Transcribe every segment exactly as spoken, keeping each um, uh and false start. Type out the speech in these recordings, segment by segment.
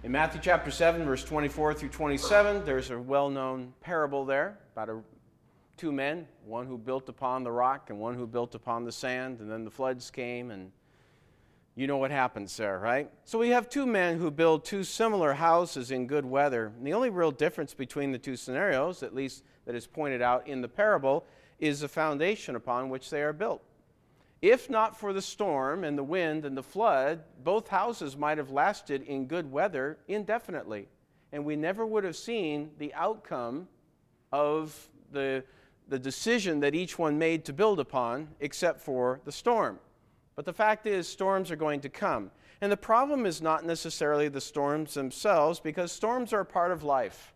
In Matthew chapter seven, verse twenty-four through twenty-seven, there's a well-known parable there about a, two men, one who built upon the rock and one who built upon the sand, and then the floods came, and you know what happens there, right? So we have two men who build two similar houses in good weather. And the only real difference between the two scenarios, at least that is pointed out in the parable, is the foundation upon which they are built. If not for the storm and the wind and the flood, both houses might have lasted in good weather indefinitely. And we never would have seen the outcome of the, the decision that each one made to build upon, except for the storm. But the fact is, storms are going to come. And the problem is not necessarily the storms themselves, because storms are a part of life.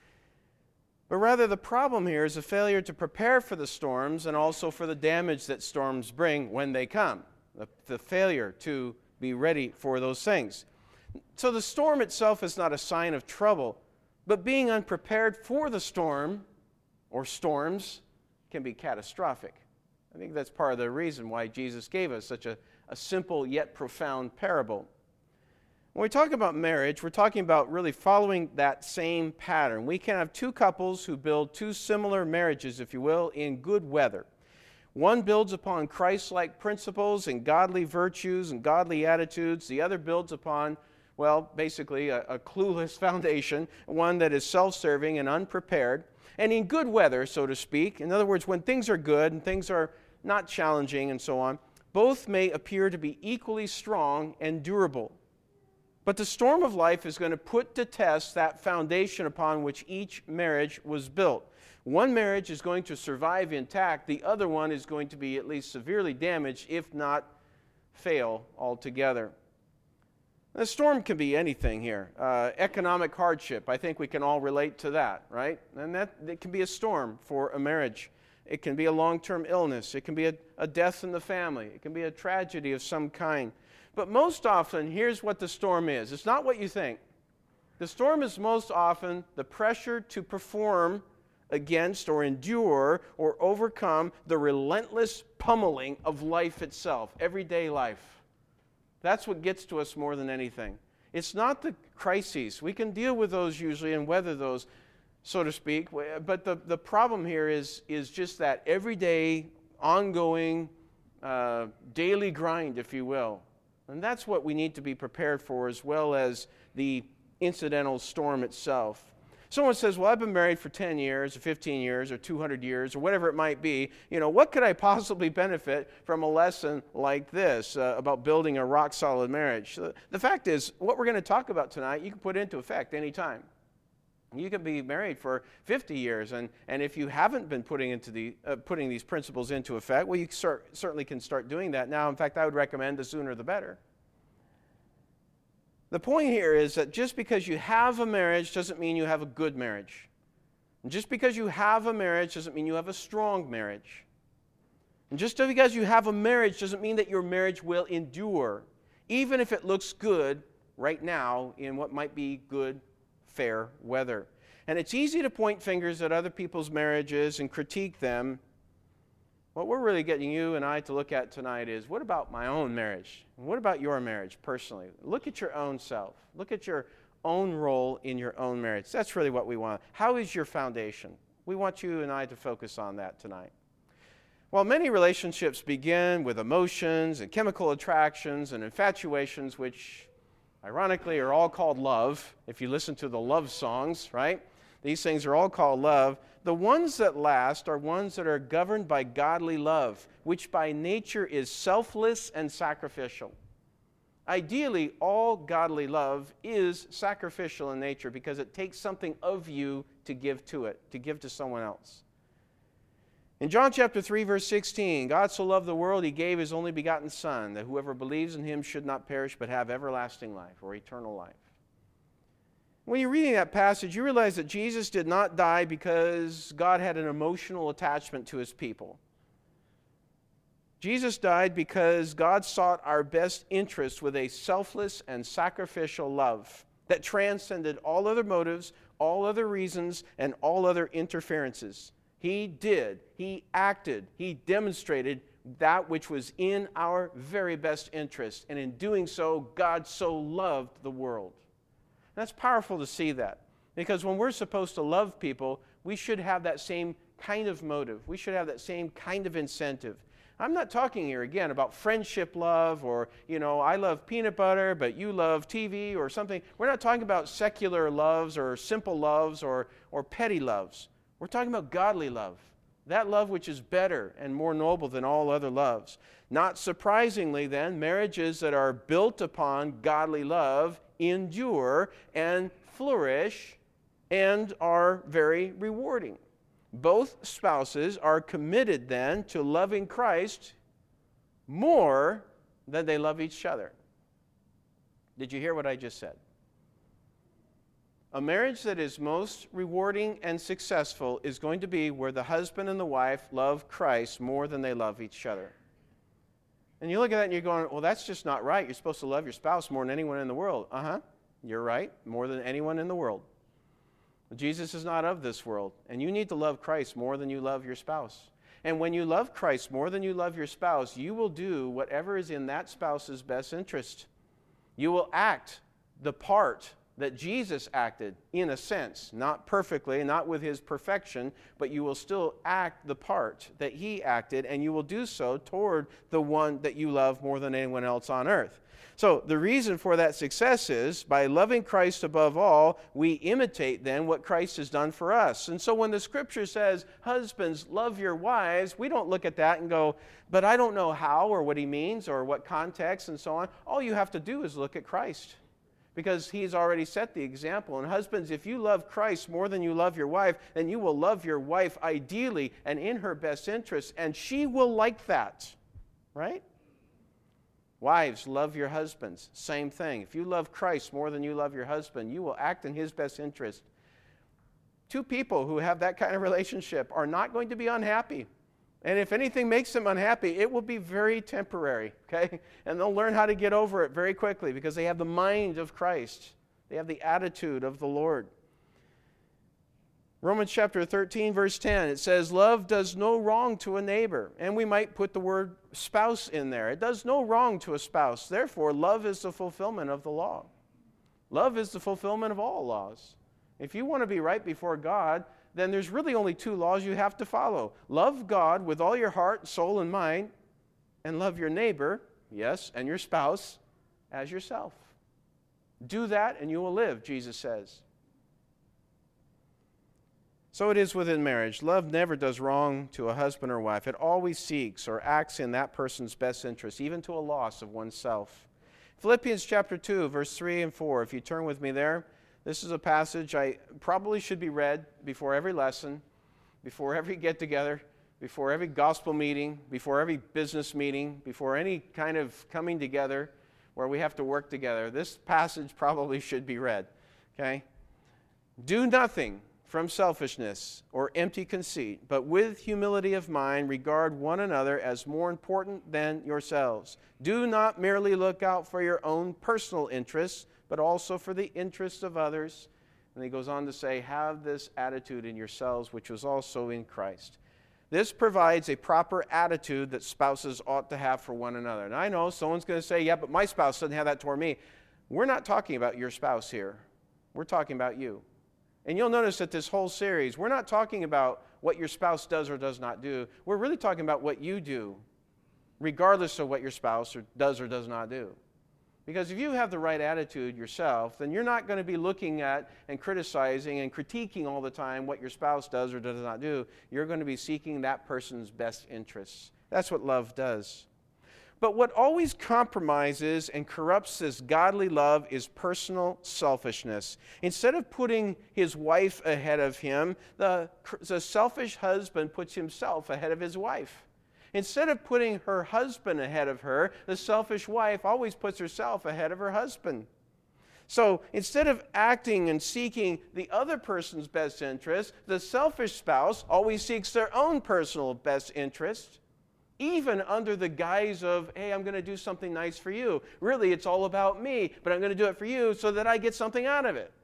But rather, the problem here is a failure to prepare for the storms and also for the damage that storms bring when they come. The, the failure to be ready for those things. So the storm itself is not a sign of trouble, but being unprepared for the storm or storms can be catastrophic. I think that's part of the reason why Jesus gave us such a, a simple yet profound parable. When we talk about marriage, we're talking about really following that same pattern. We can have two couples who build two similar marriages, if you will, in good weather. One builds upon Christ-like principles and godly virtues and godly attitudes. The other builds upon, well, basically a, a clueless foundation, one that is self-serving and unprepared. And in good weather, so to speak, in other words, when things are good and things are not challenging and so on, both may appear to be equally strong and durable. But the storm of life is going to put to test that foundation upon which each marriage was built. One marriage is going to survive intact. The other one is going to be at least severely damaged, if not fail altogether. The storm can be anything here. Uh, economic hardship, I think we can all relate to that, right? And that it can be a storm for a marriage. It can be a long-term illness. It can be a, a death in the family. It can be a tragedy of some kind. But most often, here's what the storm is. It's not what you think. The storm is most often the pressure to perform against or endure or overcome the relentless pummeling of life itself, everyday life. That's what gets to us more than anything. It's not the crises. We can deal with those usually and weather those, so to speak. But the, the problem here is, is just that everyday, ongoing, uh, daily grind, if you will. And that's what we need to be prepared for, as well as the incidental storm itself. Someone says, well, I've been married for ten years, or fifteen years, or two hundred years, or whatever it might be. You know, what could I possibly benefit from a lesson like this uh, about building a rock-solid marriage? So the fact is, what we're going to talk about tonight, you can put into effect anytime. You can be married for fifty years, and, and if you haven't been putting into the uh, putting these principles into effect, well, you start, certainly can start doing that now. In fact, I would recommend the sooner the better. The point here is that just because you have a marriage doesn't mean you have a good marriage. And just because you have a marriage doesn't mean you have a strong marriage. And just because you have a marriage doesn't mean that your marriage will endure, even if it looks good right now in what might be good, fair weather. And it's easy to point fingers at other people's marriages and critique them. What we're really getting you and I to look at tonight is, what about my own marriage? What about your marriage personally? Look at your own self. Look at your own role in your own marriage. That's really what we want. How is your foundation? We want you and I to focus on that tonight. While many relationships begin with emotions and chemical attractions and infatuations, which ironically are all called love, if you listen to the love songs, right? These things are all called love. The ones that last are ones that are governed by godly love, which by nature is selfless and sacrificial. Ideally, all godly love is sacrificial in nature because it takes something of you to give to it, to give to someone else. In John chapter three, verse sixteen, God so loved the world, He gave His only begotten Son, that whoever believes in Him should not perish but have everlasting life or eternal life. When you're reading that passage, you realize that Jesus did not die because God had an emotional attachment to His people. Jesus died because God sought our best interests with a selfless and sacrificial love that transcended all other motives, all other reasons, and all other interferences. He did, He acted, He demonstrated that which was in our very best interest. And in doing so, God so loved the world. That's powerful to see that. Because when we're supposed to love people, we should have that same kind of motive. We should have that same kind of incentive. I'm not talking here, again, about friendship love or, you know, I love peanut butter, but you love T V or something. We're not talking about secular loves or simple loves or, or petty loves. We're talking about godly love. That love which is better and more noble than all other loves. Not surprisingly, then, marriages that are built upon godly love endure and flourish and are very rewarding. Both spouses are committed then to loving Christ more than they love each other. Did you hear what I just said? A marriage that is most rewarding and successful is going to be where the husband and the wife love Christ more than they love each other. And you look at that and you're going, well, that's just not right. You're supposed to love your spouse more than anyone in the world. Uh-huh. You're right. More than anyone in the world. Jesus is not of this world, and you need to love Christ more than you love your spouse. And when you love Christ more than you love your spouse, you will do whatever is in that spouse's best interest. You will act the part that Jesus acted, in a sense, not perfectly, not with his perfection, but you will still act the part that he acted, and you will do so toward the one that you love more than anyone else on earth. So the reason for that success is, by loving Christ above all, we imitate then what Christ has done for us. And so when the Scripture says, husbands, love your wives, we don't look at that and go, but I don't know how or what he means or what context and so on. All you have to do is look at Christ, because he's already set the example. And husbands, if you love Christ more than you love your wife, then you will love your wife ideally and in her best interest, and she will like that, right? Wives, love your husbands. Same thing. If you love Christ more than you love your husband, you will act in his best interest. Two people who have that kind of relationship are not going to be unhappy. And if anything makes them unhappy, it will be very temporary, okay? And they'll learn how to get over it very quickly because they have the mind of Christ. They have the attitude of the Lord. Romans chapter thirteen, verse ten, it says, love does no wrong to a neighbor. And we might put the word spouse in there. It does no wrong to a spouse. Therefore, love is the fulfillment of the law. Love is the fulfillment of all laws. If you want to be right before God, then there's really only two laws you have to follow. Love God with all your heart, soul, and mind, and love your neighbor, yes, and your spouse as yourself. Do that and you will live, Jesus says. So it is within marriage. Love never does wrong to a husband or wife. It always seeks or acts in that person's best interest, even to a loss of oneself. Philippians chapter two, verse three and four. If you turn with me there, this is a passage I probably should be read before every lesson, before every get-together, before every gospel meeting, before every business meeting, before any kind of coming together where we have to work together. This passage probably should be read, okay? Do nothing from selfishness or empty conceit, but with humility of mind regard one another as more important than yourselves. Do not merely look out for your own personal interests, but also for the interests of others. And he goes on to say, have this attitude in yourselves, which was also in Christ. This provides a proper attitude that spouses ought to have for one another. And I know someone's going to say, yeah, but my spouse doesn't have that toward me. We're not talking about your spouse here. We're talking about you. And you'll notice that this whole series, we're not talking about what your spouse does or does not do. We're really talking about what you do, regardless of what your spouse or does or does not do. Because if you have the right attitude yourself, then you're not going to be looking at and criticizing and critiquing all the time what your spouse does or does not do. You're going to be seeking that person's best interests. That's what love does. But what always compromises and corrupts this godly love is personal selfishness. Instead of putting his wife ahead of him, the, the selfish husband puts himself ahead of his wife. Instead of putting her husband ahead of her, the selfish wife always puts herself ahead of her husband. So instead of acting and seeking the other person's best interest, the selfish spouse always seeks their own personal best interest, even under the guise of, hey, I'm going to do something nice for you. Really, it's all about me, but I'm going to do it for you so that I get something out of it.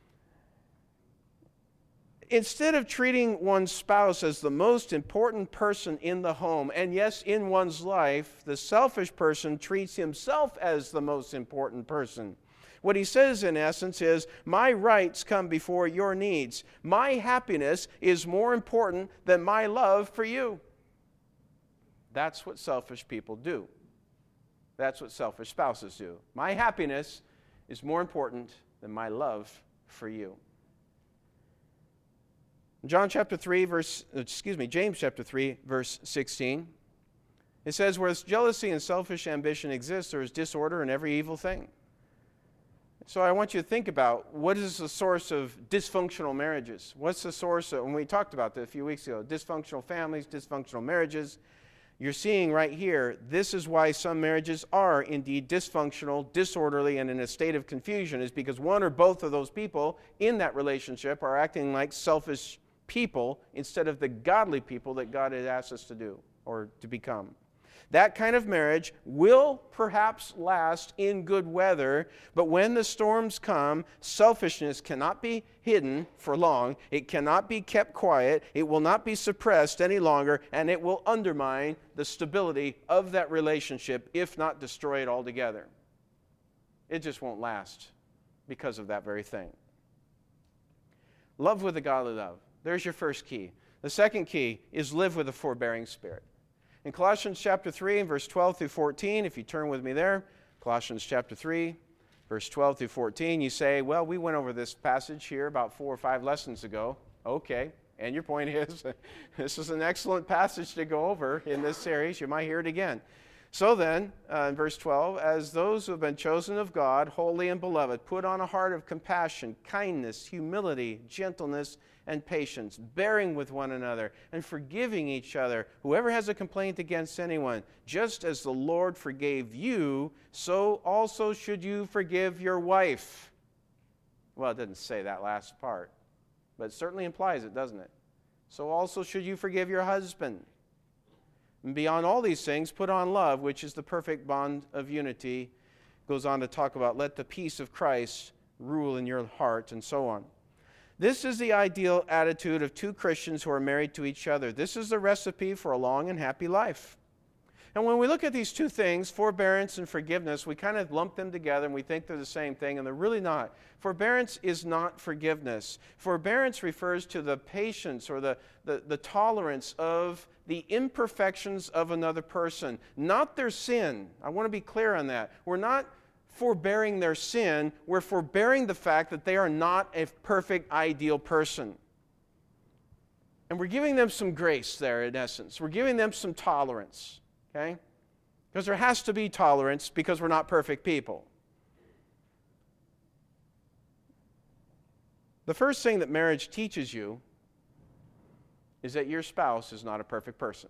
Instead of treating one's spouse as the most important person in the home, and yes, in one's life, the selfish person treats himself as the most important person. What he says in essence is, my rights come before your needs. My happiness is more important than my love for you. That's what selfish people do. That's what selfish spouses do. My happiness is more important than my love for you. John chapter three, verse, excuse me, James chapter three, verse sixteen. It says, where jealousy and selfish ambition exist, there is disorder in every evil thing. So I want you to think about, what is the source of dysfunctional marriages? What's the source of, when we talked about this a few weeks ago, dysfunctional families, dysfunctional marriages. You're seeing right here, this is why some marriages are indeed dysfunctional, disorderly, and in a state of confusion, is because one or both of those people in that relationship are acting like selfish people instead of the godly people that God has asked us to do or to become. That kind of marriage will perhaps last in good weather, but when the storms come, selfishness cannot be hidden for long. It cannot be kept quiet. It will not be suppressed any longer, and it will undermine the stability of that relationship, if not destroy it altogether. It just won't last because of that very thing. Love with a godly love. There's your first key. The second key is live with a forbearing spirit. In Colossians chapter three and verse twelve through fourteen, if you turn with me there, Colossians chapter three, verse twelve through fourteen, you say, well, we went over this passage here about four or five lessons ago. Okay, and your point is, this is an excellent passage to go over in this series. You might hear it again. So then, uh, in verse twelve, as those who have been chosen of God, holy and beloved, put on a heart of compassion, kindness, humility, gentleness, and patience, bearing with one another, and forgiving each other, whoever has a complaint against anyone. Just as the Lord forgave you, so also should you forgive your wife. Well, it doesn't say that last part, but it certainly implies it, doesn't it? So also should you forgive your husband. And beyond all these things, put on love, which is the perfect bond of unity. Goes on to talk about, let the peace of Christ rule in your heart, and so on. This is the ideal attitude of two Christians who are married to each other. This is the recipe for a long and happy life. And when we look at these two things, forbearance and forgiveness, we kind of lump them together and we think they're the same thing, and they're really not. Forbearance is not forgiveness. Forbearance refers to the patience or the, the, the tolerance of the imperfections of another person, not their sin. I want to be clear on that. We're not forbearing their sin, we're forbearing the fact that they are not a perfect, ideal person. And we're giving them some grace there, in essence. We're giving them some tolerance, okay? Because there has to be tolerance because we're not perfect people. The first thing that marriage teaches you is that your spouse is not a perfect person.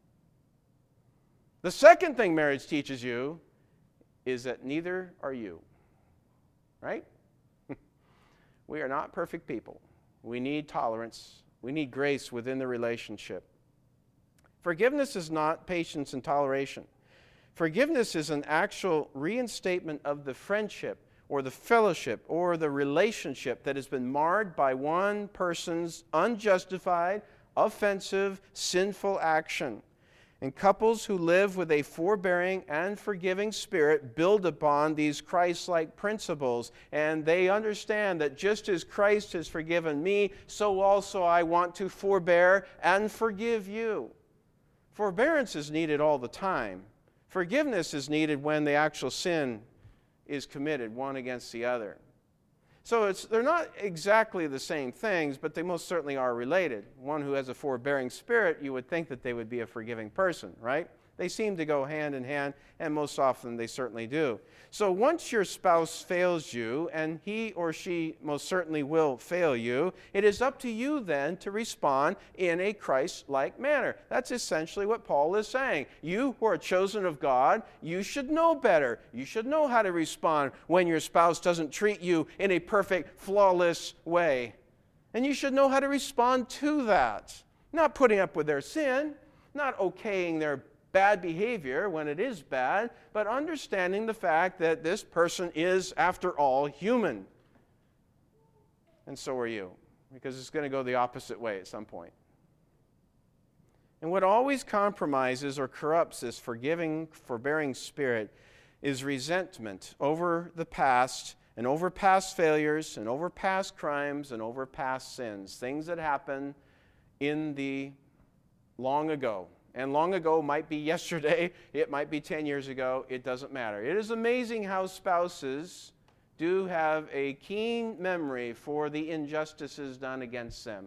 The second thing marriage teaches you is that neither are you. Right? We are not perfect people. We need tolerance. We need grace within the relationship. Forgiveness is not patience and toleration. Forgiveness is an actual reinstatement of the friendship or the fellowship or the relationship that has been marred by one person's unjustified, offensive, sinful action. And couples who live with a forbearing and forgiving spirit build upon these Christ-like principles. And they understand that just as Christ has forgiven me, so also I want to forbear and forgive you. Forbearance is needed all the time. Forgiveness is needed when the actual sin is committed, one against the other. So it's, they're not exactly the same things, but they most certainly are related. One who has a forbearing spirit, you would think that they would be a forgiving person, right? They seem to go hand in hand, and most often they certainly do. So once your spouse fails you, and he or she most certainly will fail you, it is up to you then to respond in a Christ-like manner. That's essentially what Paul is saying. You who are chosen of God, you should know better. You should know how to respond when your spouse doesn't treat you in a perfect, flawless way. And you should know how to respond to that. Not putting up with their sin, not okaying their bad behavior when it is bad, but understanding the fact that this person is, after all, human. And so are you, because it's going to go the opposite way at some point. And what always compromises or corrupts this forgiving, forbearing spirit is resentment over the past and over past failures and over past crimes and over past sins, things that happen in the long ago. And long ago might be yesterday, it might be ten years ago, it doesn't matter. It is amazing how spouses do have a keen memory for the injustices done against them.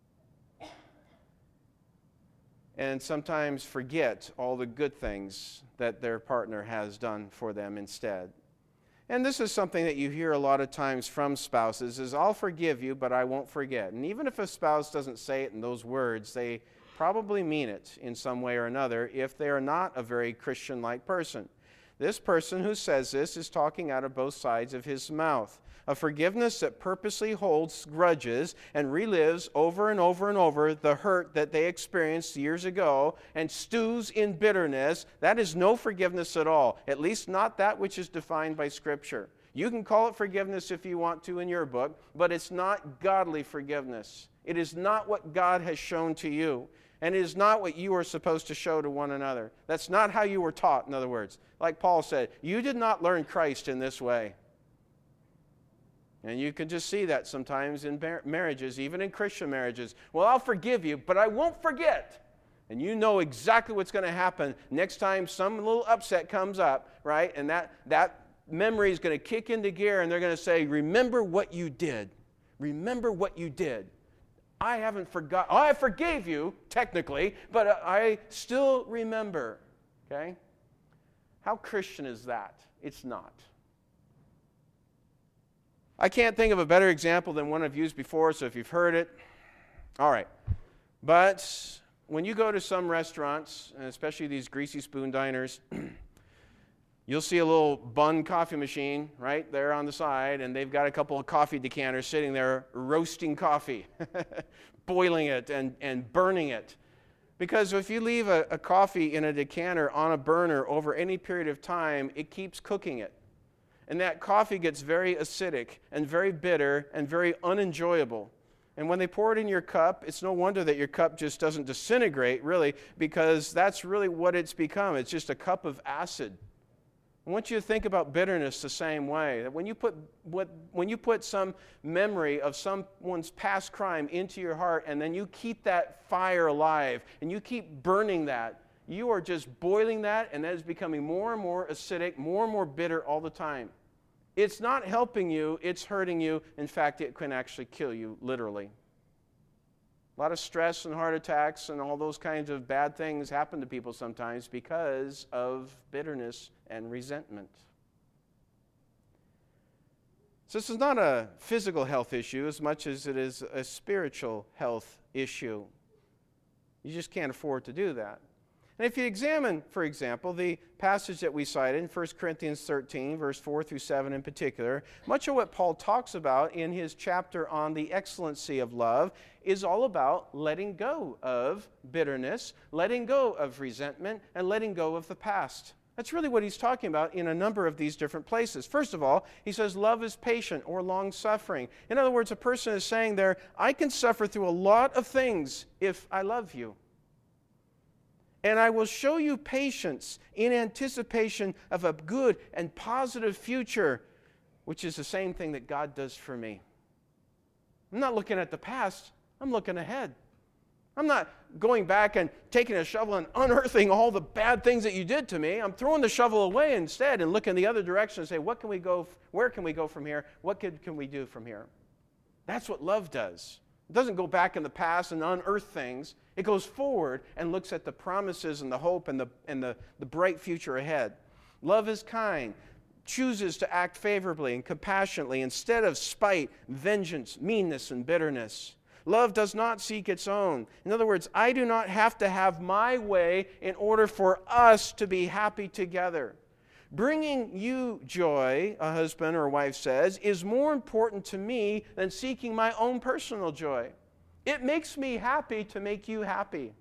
And sometimes forget all the good things that their partner has done for them instead. And this is something that you hear a lot of times from spouses is, I'll forgive you, but I won't forget. And even if a spouse doesn't say it in those words, they probably mean it in some way or another if they are not a very Christian-like person. This person who says this is talking out of both sides of his mouth. A forgiveness that purposely holds grudges and relives over and over and over the hurt that they experienced years ago and stews in bitterness, that is no forgiveness at all, at least not that which is defined by Scripture. You can call it forgiveness if you want to in your book, but it's not godly forgiveness. It is not what God has shown to you, and it is not what you are supposed to show to one another. That's not how you were taught, in other words. Like Paul said, you did not learn Christ in this way. And you can just see that sometimes in marriages, even in Christian marriages. Well, I'll forgive you, but I won't forget. And you know exactly what's going to happen next time some little upset comes up, right? And that, that memory is going to kick into gear, and they're going to say, remember what you did. Remember what you did. I haven't forgotten. Oh, I forgave you, technically, but I still remember. Okay? How Christian is that? It's not. I can't think of a better example than one I've used before, so if you've heard it, all right. But when you go to some restaurants, and especially these greasy spoon diners, you'll see a little bun coffee machine right there on the side, and they've got a couple of coffee decanters sitting there roasting coffee, boiling it and, and burning it. Because if you leave a, a coffee in a decanter on a burner over any period of time, it keeps cooking it. And that coffee gets very acidic and very bitter and very unenjoyable. And when they pour it in your cup, it's no wonder that your cup just doesn't disintegrate, really, because that's really what it's become. It's just a cup of acid. I want you to think about bitterness the same way. That when you put what, when you put some memory of someone's past crime into your heart, and then you keep that fire alive, and you keep burning that, you are just boiling that, and that is becoming more and more acidic, more and more bitter all the time. It's not helping you, it's hurting you. In fact, it can actually kill you, literally. A lot of stress and heart attacks and all those kinds of bad things happen to people sometimes because of bitterness and resentment. So this is not a physical health issue as much as it is a spiritual health issue. You just can't afford to do that. And if you examine, for example, the passage that we cited in First Corinthians thirteen, verse four through seven in particular, much of what Paul talks about in his chapter on the excellency of love is all about letting go of bitterness, letting go of resentment, and letting go of the past. That's really what he's talking about in a number of these different places. First of all, he says love is patient or long-suffering. In other words, a person is saying there, I can suffer through a lot of things if I love you. And I will show you patience in anticipation of a good and positive future, which is the same thing that God does for me. I'm not looking at the past. I'm looking ahead. I'm not going back and taking a shovel and unearthing all the bad things that you did to me. I'm throwing the shovel away instead and looking the other direction and say, what can we go, where can we go from here? What can, can we do from here? That's what love does. It doesn't go back in the past and unearth things. It goes forward and looks at the promises and the hope and the, and the, the bright future ahead. Love is kind, chooses to act favorably and compassionately instead of spite, vengeance, meanness, and bitterness. Love does not seek its own. In other words, I do not have to have my way in order for us to be happy together. Bringing you joy, a husband or wife says, is more important to me than seeking my own personal joy. It makes me happy to make you happy.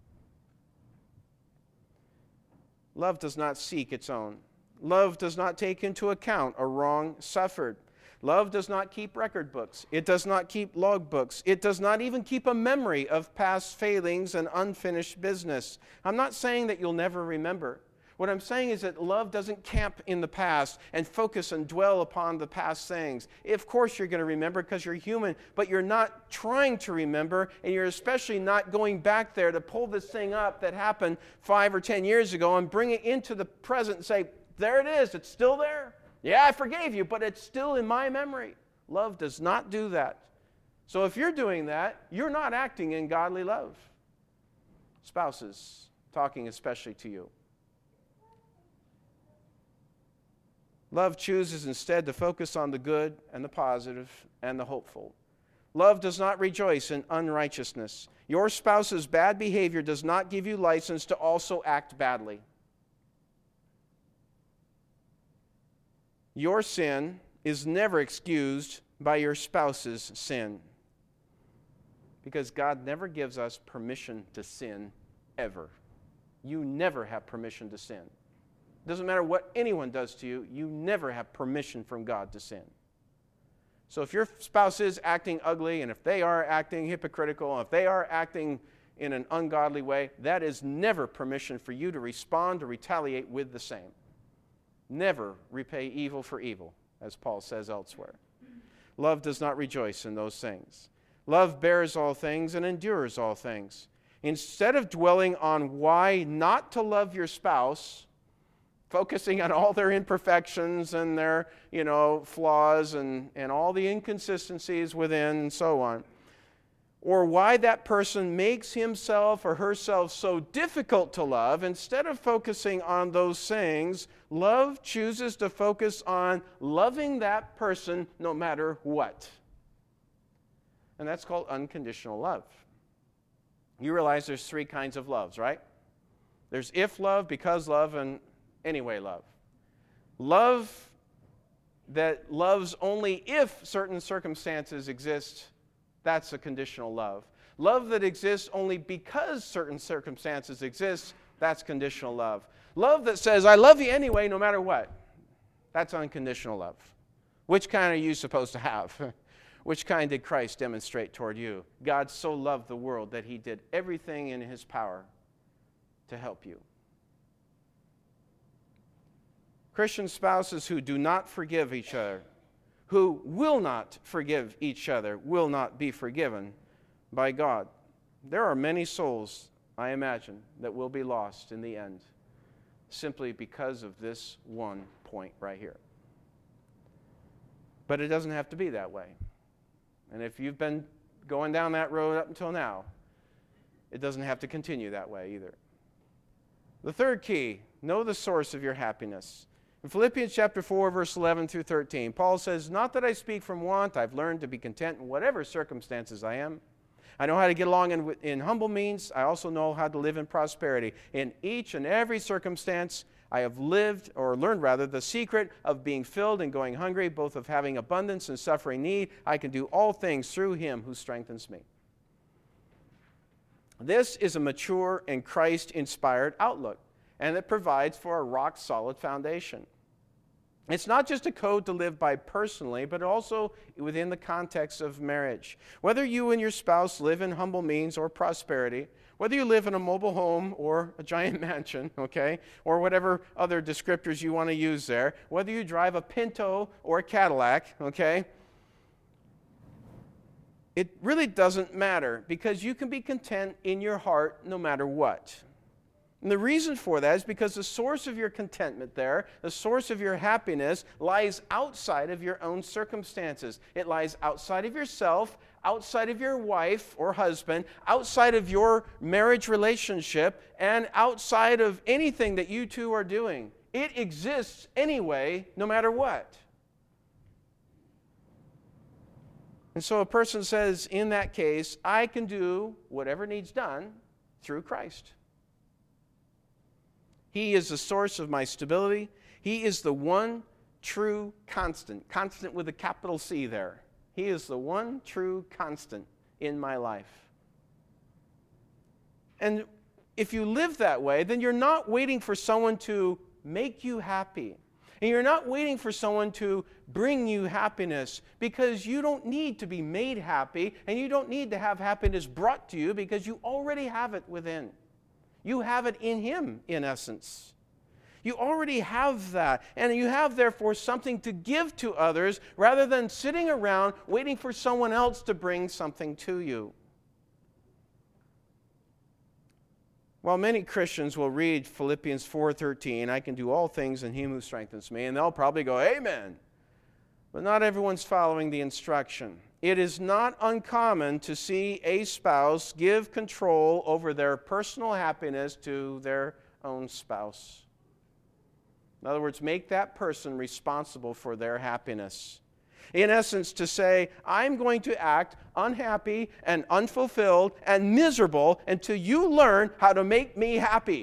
Love does not seek its own. Love does not take into account a wrong suffered. Love does not keep record books. It does not keep log books. It does not even keep a memory of past failings and unfinished business. I'm not saying that you'll never remember. What I'm saying is that love doesn't camp in the past and focus and dwell upon the past things. Of course you're going to remember because you're human, but you're not trying to remember, and you're especially not going back there to pull this thing up that happened five or ten years ago and bring it into the present and say, there it is, it's still there. Yeah, I forgave you, but it's still in my memory. Love does not do that. So if you're doing that, you're not acting in godly love. Spouses, talking especially to you. Love chooses instead to focus on the good and the positive and the hopeful. Love does not rejoice in unrighteousness. Your spouse's bad behavior does not give you license to also act badly. Your sin is never excused by your spouse's sin, because God never gives us permission to sin, ever. You never have permission to sin. It doesn't matter what anyone does to you, you never have permission from God to sin. So if your spouse is acting ugly, and if they are acting hypocritical, and if they are acting in an ungodly way, that is never permission for you to respond or retaliate with the same. Never repay evil for evil, as Paul says elsewhere. Love does not rejoice in those things. Love bears all things and endures all things. Instead of dwelling on why not to love your spouse, focusing on all their imperfections and their, you know, flaws and, and all the inconsistencies within and so on, or why that person makes himself or herself so difficult to love, instead of focusing on those things, love chooses to focus on loving that person no matter what. And that's called unconditional love. You realize there's three kinds of loves, right? There's if love, because love, and anyway love. Love that loves only if certain circumstances exist, that's a conditional love. Love that exists only because certain circumstances exist, that's conditional love. Love that says, I love you anyway, no matter what, that's unconditional love. Which kind are you supposed to have? Which kind did Christ demonstrate toward you? God so loved the world that he did everything in his power to help you. Christian spouses who do not forgive each other, who will not forgive each other, will not be forgiven by God. There are many souls, I imagine, that will be lost in the end simply because of this one point right here. But it doesn't have to be that way. And if you've been going down that road up until now, it doesn't have to continue that way either. The third key, know the source of your happiness. In Philippians chapter four, verse eleven through thirteen, Paul says, not that I speak from want, I've learned to be content in whatever circumstances I am. I know how to get along in, in humble means. I also know how to live in prosperity. In each and every circumstance, I have lived, or learned rather, the secret of being filled and going hungry, both of having abundance and suffering need. I can do all things through him who strengthens me. This is a mature and Christ-inspired outlook, and it provides for a rock-solid foundation. It's not just a code to live by personally, but also within the context of marriage. Whether you and your spouse live in humble means or prosperity, whether you live in a mobile home or a giant mansion, okay, or whatever other descriptors you want to use there, whether you drive a Pinto or a Cadillac, okay, it really doesn't matter, because you can be content in your heart no matter what. And the reason for that is because the source of your contentment there, the source of your happiness, lies outside of your own circumstances. It lies outside of yourself, outside of your wife or husband, outside of your marriage relationship, and outside of anything that you two are doing. It exists anyway, no matter what. And so a person says, in that case, I can do whatever needs done through Christ. He is the source of my stability. He is the one true constant, constant with a capital C there. He is the one true constant in my life. And if you live that way, then you're not waiting for someone to make you happy. And you're not waiting for someone to bring you happiness, because you don't need to be made happy, and you don't need to have happiness brought to you, because you already have it within. You have it in Him, in essence. You already have that. And you have, therefore, something to give to others rather than sitting around waiting for someone else to bring something to you. While many Christians will read Philippians four thirteen, I can do all things in Him who strengthens me, and they'll probably go, amen. But not everyone's following the instruction. It is not uncommon to see a spouse give control over their personal happiness to their own spouse. In other words, make that person responsible for their happiness. In essence, to say, I'm going to act unhappy and unfulfilled and miserable until you learn how to make me happy.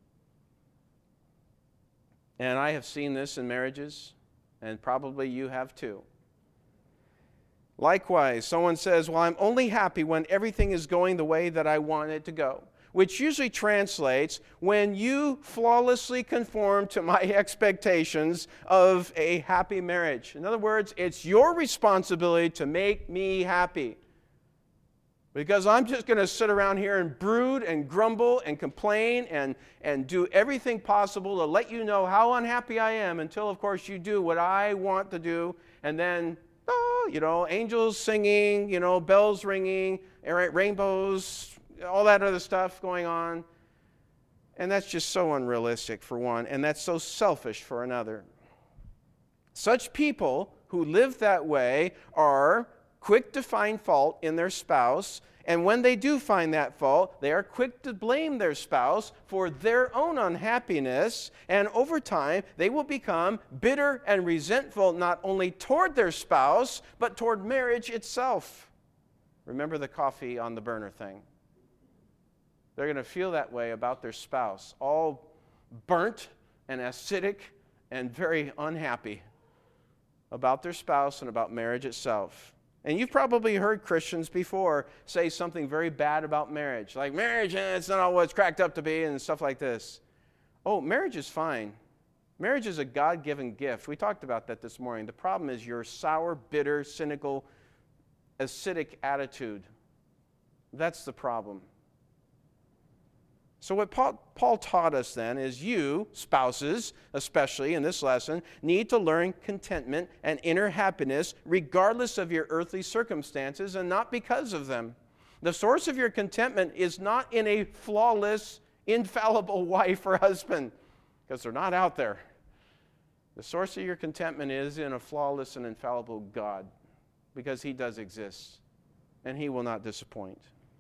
And I have seen this in marriages, and probably you have too. Likewise, someone says, well, I'm only happy when everything is going the way that I want it to go, which usually translates when you flawlessly conform to my expectations of a happy marriage. In other words, it's your responsibility to make me happy. Because I'm just going to sit around here and brood and grumble and complain and, and do everything possible to let you know how unhappy I am until, of course, you do what I want to do. And then, oh, you know, angels singing, you know, bells ringing, rainbows, all that other stuff going on. And that's just so unrealistic for one, and that's so selfish for another. Such people who live that way are quick to find fault in their spouse, and when they do find that fault, they are quick to blame their spouse for their own unhappiness, and over time, they will become bitter and resentful not only toward their spouse, but toward marriage itself. Remember the coffee on the burner thing. They're going to feel that way about their spouse, all burnt and acidic and very unhappy about their spouse and about marriage itself. And you've probably heard Christians before say something very bad about marriage, like marriage, eh, it's not all what it's cracked up to be and stuff like this. Oh, marriage is fine. Marriage is a God-given gift. We talked about that this morning. The problem is your sour, bitter, cynical, acidic attitude. That's the problem. So what Paul, Paul taught us then is you, spouses, especially in this lesson, need to learn contentment and inner happiness regardless of your earthly circumstances and not because of them. The source of your contentment is not in a flawless, infallible wife or husband, because they're not out there. The source of your contentment is in a flawless and infallible God, because He does exist, and He will not disappoint.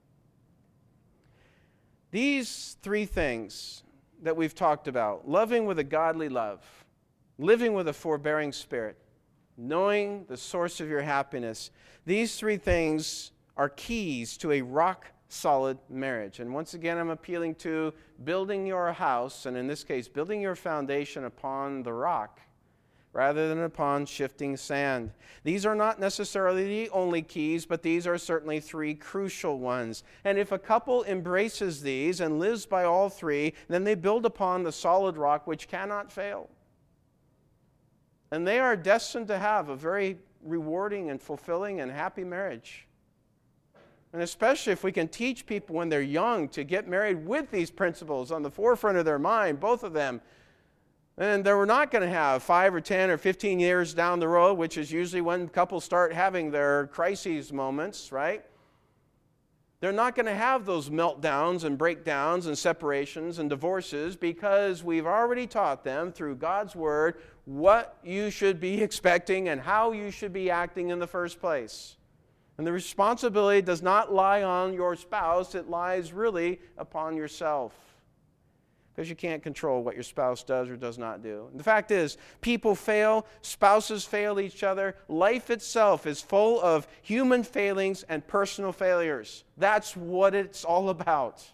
These three things that we've talked about, loving with a godly love, living with a forbearing spirit, knowing the source of your happiness, these three things are keys to a rock-solid marriage. And once again, I'm appealing to building your house, and in this case, building your foundation upon the rock, rather than upon shifting sand. These are not necessarily the only keys, but these are certainly three crucial ones. And if a couple embraces these and lives by all three, then they build upon the solid rock which cannot fail. And they are destined to have a very rewarding and fulfilling and happy marriage. And especially if we can teach people when they're young to get married with these principles on the forefront of their mind, both of them, and they're not going to have five or ten or fifteen years down the road, which is usually when couples start having their crises moments, right? They're not going to have those meltdowns and breakdowns and separations and divorces because we've already taught them through God's Word what you should be expecting and how you should be acting in the first place. And the responsibility does not lie on your spouse, it lies really upon yourself. Because you can't control what your spouse does or does not do. And the fact is, people fail, spouses fail each other. Life itself is full of human failings and personal failures. That's what it's all about.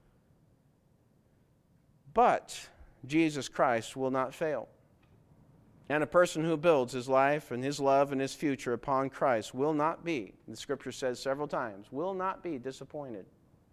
But Jesus Christ will not fail. And a person who builds his life and his love and his future upon Christ will not be, the Scripture says several times, will not be disappointed.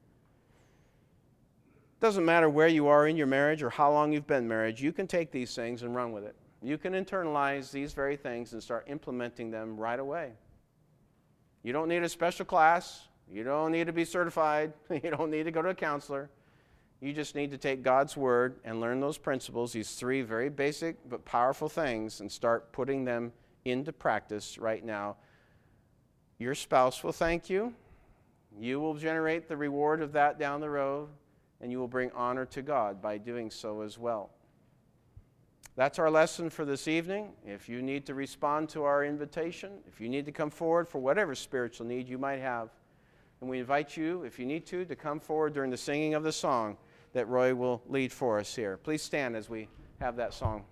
Doesn't matter where you are in your marriage or how long you've been married, you can take these things and run with it. You can internalize these very things and start implementing them right away. You don't need a special class. You don't need to be certified. You don't need to go to a counselor. You just need to take God's word and learn those principles, these three very basic but powerful things, and start putting them into practice right now. Your spouse will thank you. You will generate the reward of that down the road, and you will bring honor to God by doing so as well. That's our lesson for this evening. If you need to respond to our invitation, if you need to come forward for whatever spiritual need you might have, and we invite you, if you need to, to come forward during the singing of the song that Roy will lead for us here. Please stand as we have that song.